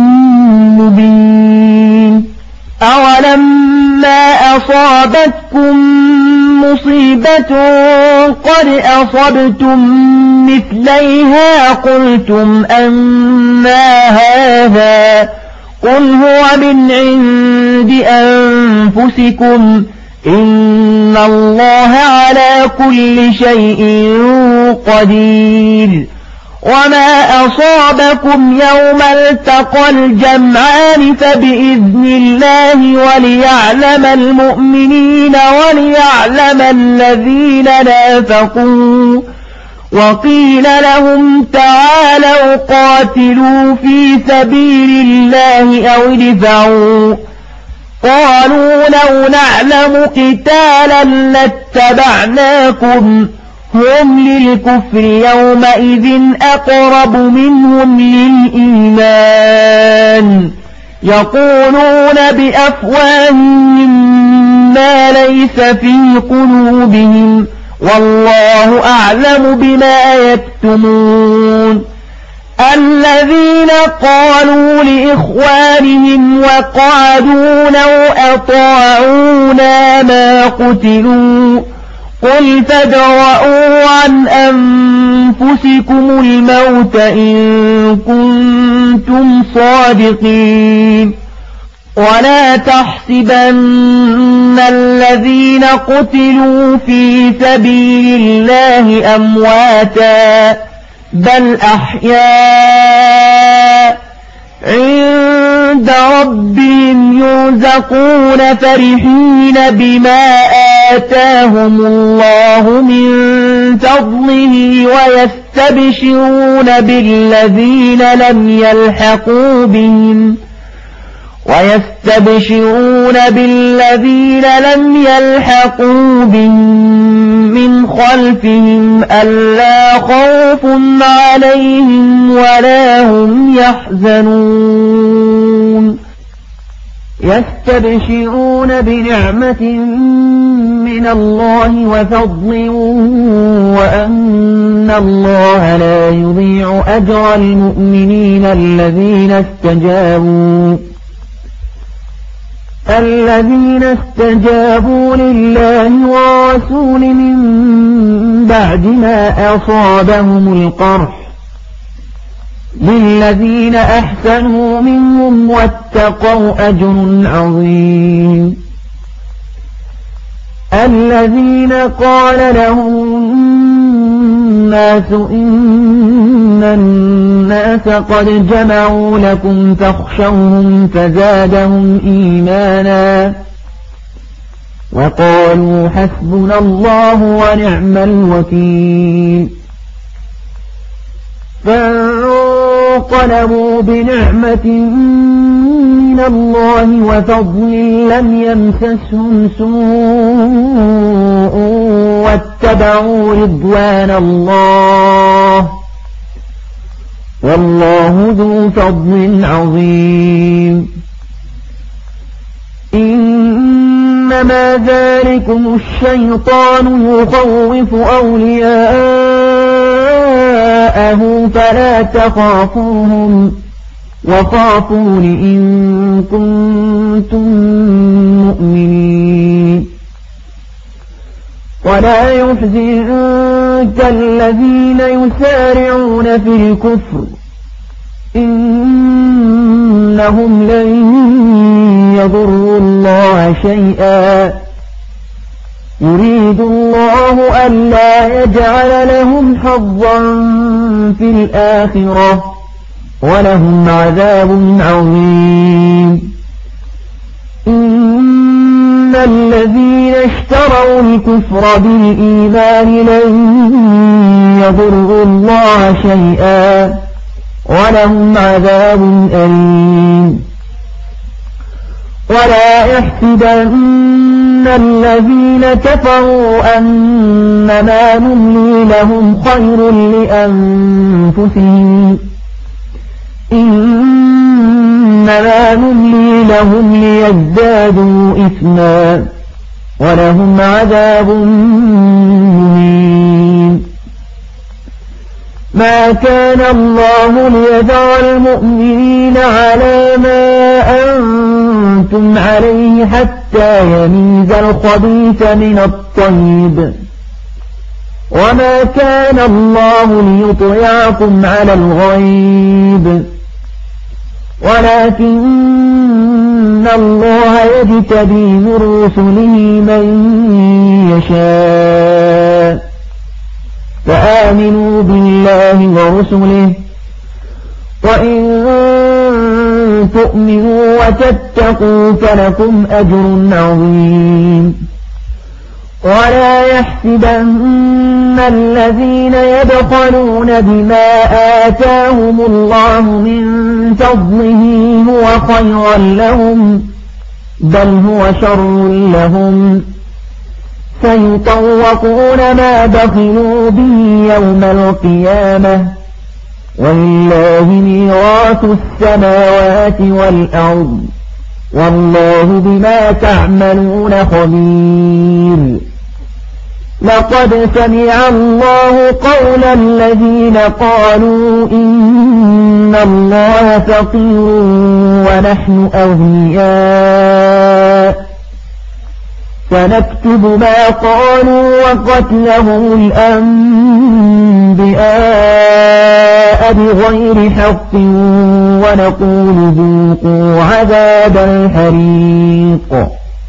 مبين أولما أصابتكم مصيبة قد أصبتم مثليها قلتم أنى هذا قل هو من عند أنفسكم إن الله على كل شيء قدير وما أصابكم يوم التقى الجمعان فبإذن الله وليعلم المؤمنين وليعلم الذين نافقوا وقيل لهم تعالوا قاتلوا في سبيل الله أو ادفعوا قالوا لو نعلم قتالا لاتبعناكم هم للكفر يومئذ أقرب منهم للإيمان يقولون بأفواههم ما ليس في قلوبهم والله أعلم بما يكتمون الذين قالوا لإخوانهم وقعدوا لو أطاعونا ما قتلوا قل فادرءوا عن أنفسكم الموت إن كنتم صادقين ولا تحسبن الذين قتلوا في سبيل الله أمواتا بل أحياء عند ربهم يرزقون فرحين بما آتاهم الله من فضله ويستبشرون بالذين لم يلحقوا بهم من خلفهم ألا خوف عليهم ولا هم يحزنون يستبشرون بنعمة من الله وفضل وأن الله لا يضيع أجر المؤمنين الذين استجابوا لله ورسول من بعد ما أصابهم القرح للذين أحسنوا منهم واتقوا أجر عظيم الذين قال لهم الناس إن الناس قد جمعوا لكم فاخشوهم فزادهم إيمانا وقالوا حسبنا الله ونعم الوكيل فانقلبوا بنعمة من الله وفضل لم يمسسهم سوء واتبعوا رضوان الله والله ذو فضل عظيم إنما ذلكم الشيطان يخوف أولياءه فلا تخافوهم وخافون إن كنتم مؤمنين ولا يحزنك الذين يسارعون في الكفر إنهم لن يضروا الله شيئا يريد الله ألا يجعل لهم حظا في الآخرة ولهم عذاب عظيم إن الذين اشتروا الكفر بالإيمان لن يضروا الله شيئا ولهم عذاب أليم ولا يحسبن الذين كفروا أنما نملي لهم خير لأنفسهم إنما نملي لهم ليزدادوا إثما ولهم عذاب مهين ما كان الله ليذر المؤمنين على ما أنتم عليه حتى يميز الخبيث من الطيب وما كان الله ليطلعكم على الغيب ولكن الله يجتبي من رسله من يشاء فآمنوا بالله ورسله وإن تؤمنوا وتتقوا فلكم أجر عظيم ولا يحسبن الذين يبخلون بما آتاهم الله من فضله هو خيرا لهم بل هو شر لهم سيطوقون ما بخلوا به يوم القيامة ولله ميراث السماوات والأرض والله بما تعملون خبير لقد سمع الله قول الذين قالوا إن الله فقير ونحن أغنياء فنكتب ما قالوا وقتلهم الأنبياء بغير حق ونقول ذوقوا عذاب الحريق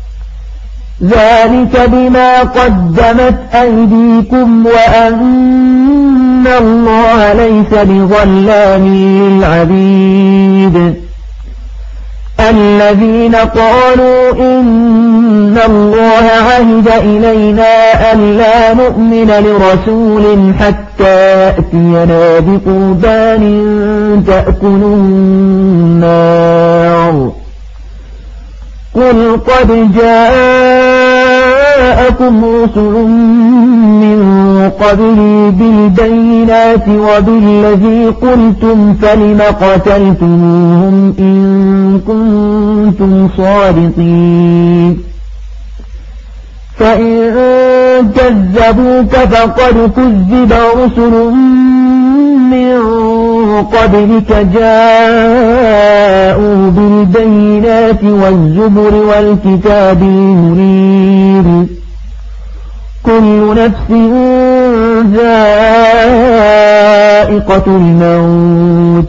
ذلك بما قدمت أيديكم وأن الله ليس بظلام للعبيد الذين قالوا إن الله عهد إلينا ألا نؤمن لرسول حتى يأتينا بقربان تأكل النار قل قد جاءكم رسل من قبلي بالبينات وبالذي قلتم فلم قتلتموهم إن كنتم صادقين فإن كذبوك فقد كذب رسل من قبلك جاءوا بالبينات والزبر والكتاب المنير كل نفس ذائقة الموت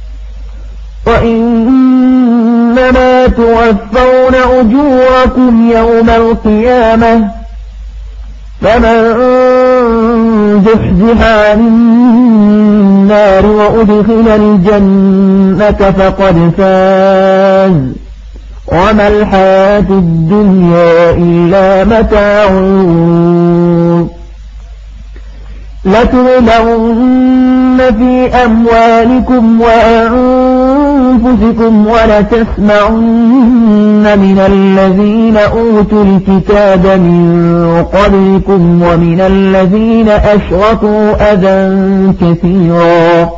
وإنما توفون أجوركم يوم القيامة فمن زحزح عن النار وأدخل الجنة فقد فاز وما الحياة الدنيا إلا متاع لتبلغن في أموالكم وأنفسكم ولتسمعن من الذين أوتوا الكتاب من قبلكم ومن الذين أشركوا أذى كثيرا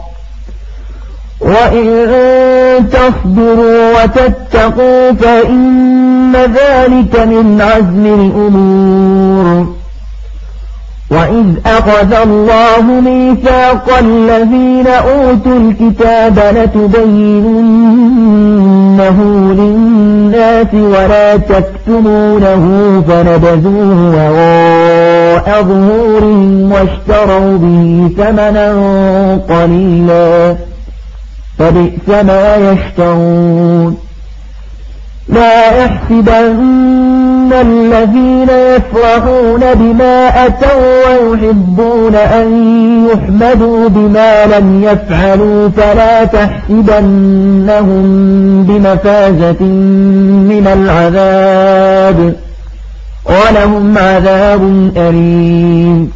وإن تصبروا وتتقوا فإن ذلك من عزم الأمور وإذ أخذ الله ميثاق الذين أوتوا الكتاب لتبيننه للناس ولا تكتمونه فنبذوه وراء ظهورهم واشتروا به ثمنا قليلا فبئس ما يشترون لا يحسبن الذين يفرحون بما أتوا ويحبون أن يحمدوا بما لم يفعلوا فلا تحسبنهم بمفازة من العذاب ولهم عذاب أليم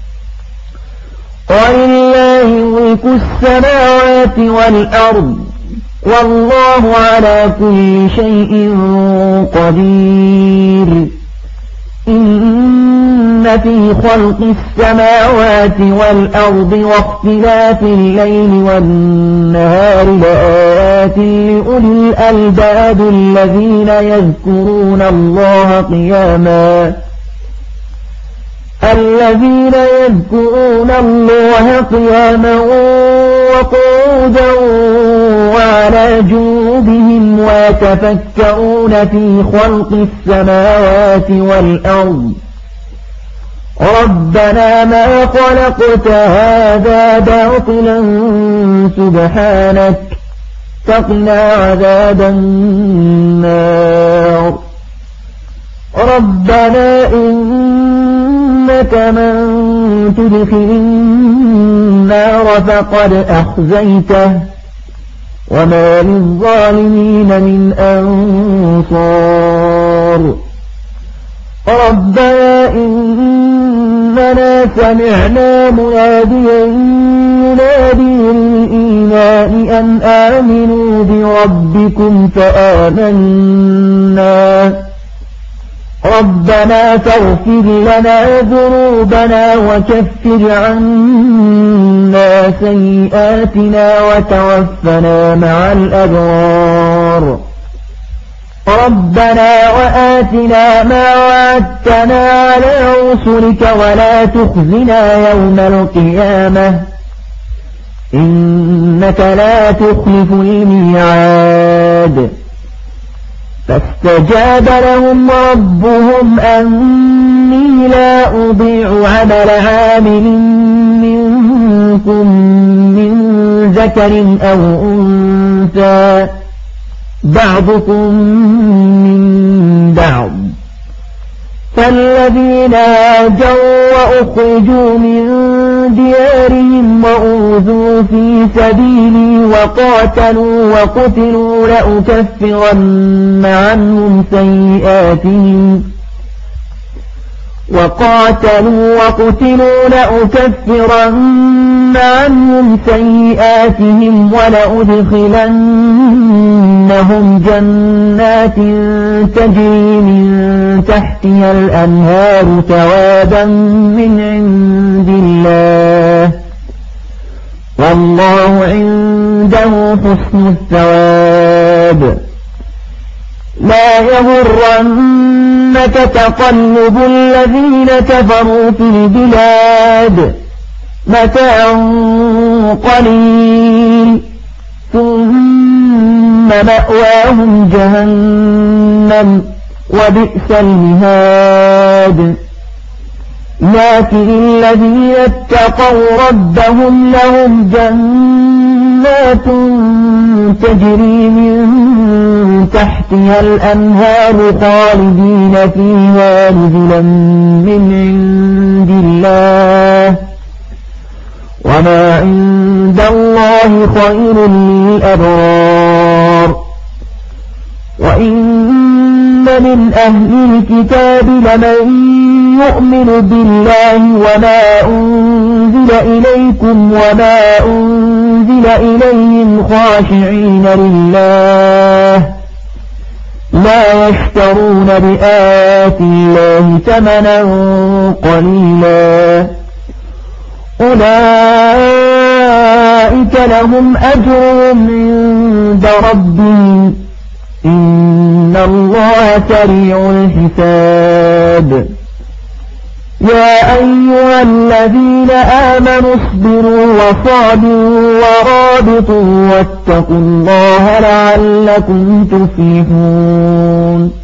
ولله ملك السماوات والأرض والله على كل شيء قدير إن في خلق السماوات والأرض واختلاف الليل والنهار لآيات لأولي الألباب الذين يذكرون الله قياما وقعودا وعلى جنوبهم ويتفكرون في خلق السماوات والأرض ربنا ما خلقت هذا باطلا سبحانك فقنا عذاب النار ربنا إنك من تدخل النار فقد أخزيته وما للظالمين من أنصار ربنا إننا سمعنا مناديا ينادي للإيمان أن آمنوا بربكم فآمنا ربنا فاغفر لنا ذنوبنا وكفر عنا سيئاتنا وتوفنا مع الأبرار ربنا وآتنا ما وعدتنا على رسلك ولا تخزنا يوم القيامة إنك لا تخلف الميعاد فاستجاب لهم ربهم أني لا أضيع عمل عامل منكم من ذكر أو أنثى بعضكم من بعض فالذين هاجروا وأخرجوا من ديارهم وأوذوا في سبيلي وقتلوا لأكفرن عنهم سيئاتهم ولأدخلنهم جنات تجري من تحتها الأنهار ثوابا من عند الله والله عنده حسن الثواب لا يغرنك تقلب الذين كفروا في البلاد متاع قليل ثم مأواهم جهنم وبئس المهاد لكن الذين اتقوا ربهم لهم جنات تجري من تحتها الأنهار خالدين فيها نزلا من عند الله وما عند الله خير للأبرار وإن من أهل الكتاب لمن يؤمن بالله وما أنزل إليكم وما أنزل إليهم خاشعين لله لا يشترون بآيات الله ثمنا قليلا أولئك لهم أجرهم عند ربهم إن الله سريع الحساب يا أيها الذين آمنوا اصبروا وصابروا ورابطوا واتقوا الله لعلكم تفلحون